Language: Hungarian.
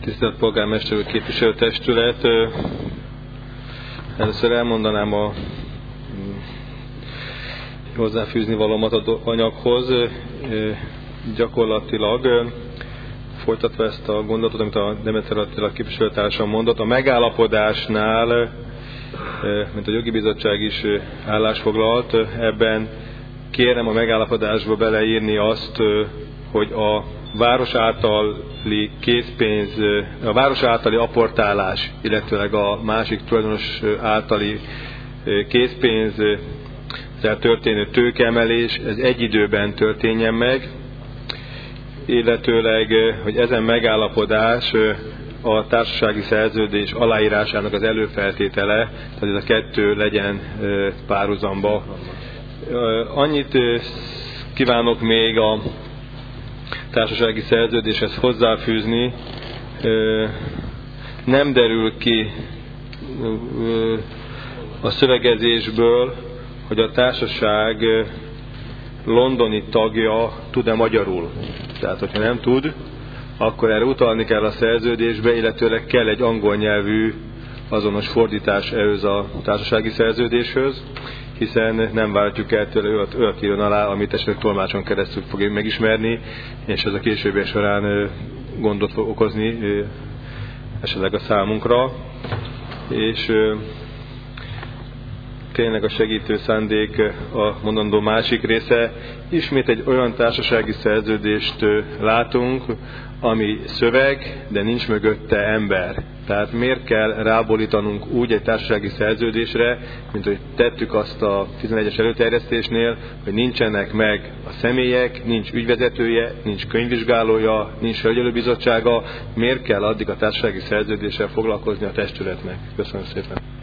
Tisztelt Polgármester úr, képviselőtestület! Először elmondanám a hozzáfűzni valómat az anyaghoz. Gyakorlatilag folytatva ezt a gondolatot, amit a Demeter Attila képviselőtársam mondott, a megállapodásnál, mint a jogi bizottság is állásfoglalt, ebben kérem a megállapodásba beleírni azt, hogy a város általi készpénz, a város általi apportálás, illetőleg a másik tulajdonos általi készpénz, tehát történő tőkeemelés, ez egy időben történjen meg, illetőleg, hogy ezen megállapodás a társasági szerződés aláírásának az előfeltétele, tehát ez a kettő legyen párhuzamba. Annyit kívánok még a társasági szerződéshez hozzáfűzni, nem derül ki a szövegezésből, hogy a társaság londoni tagja tud-e magyarul. Tehát, hogyha nem tud, akkor erre utalni kell a szerződésbe, illetőleg kell egy angol nyelvű azonos fordítás ehhez a társasági szerződéshöz, hiszen nem várhatjuk el tőle, olyat írjon alá, amit esetleg tolmácson keresztül fogja megismerni, és ez a későbbiek során gondot fog okozni esetleg a számunkra. És tényleg a segítő szándék a mondandó másik része. Ismét egy olyan társasági szerződést látunk, ami szöveg, de nincs mögötte ember. Tehát miért kell rábólítanunk úgy egy társasági szerződésre, mint hogy tettük azt a 11-es előterjesztésnél, hogy nincsenek meg a személyek, nincs ügyvezetője, nincs könyvvizsgálója, nincs felügyelőbizottsága. Miért kell addig a társasági szerződéssel foglalkozni a testületnek? Köszönöm szépen!